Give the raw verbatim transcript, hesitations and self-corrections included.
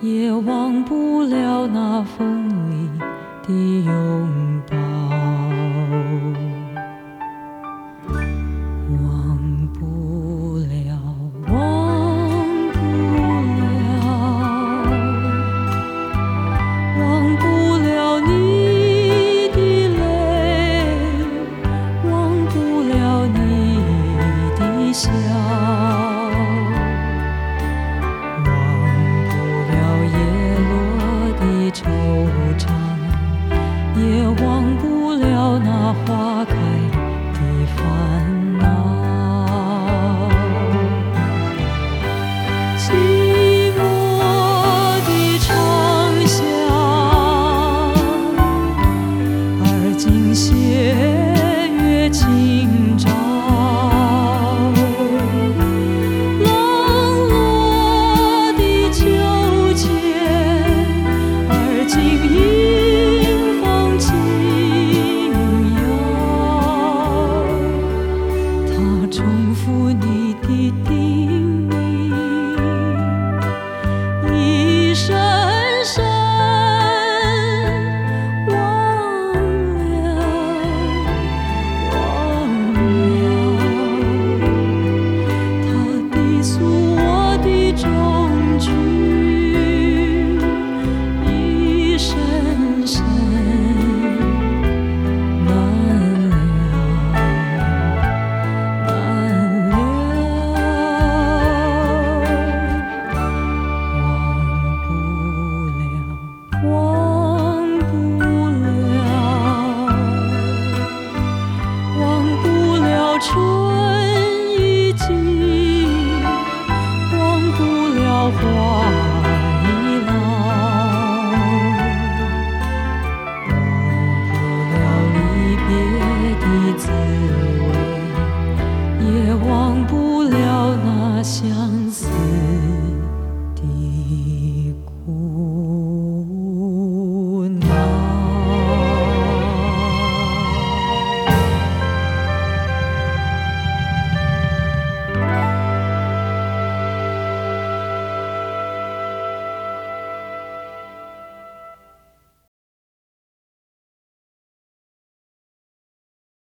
也忘不了那风里的拥抱，忘不了，忘不了，忘不了你的泪，忘不了你的笑。惆怅，也忘不了那花开的烦恼。寂寞的长巷，而今斜月清照，冷落的秋千，今迎风轻摇，它重复你的叮咛，一生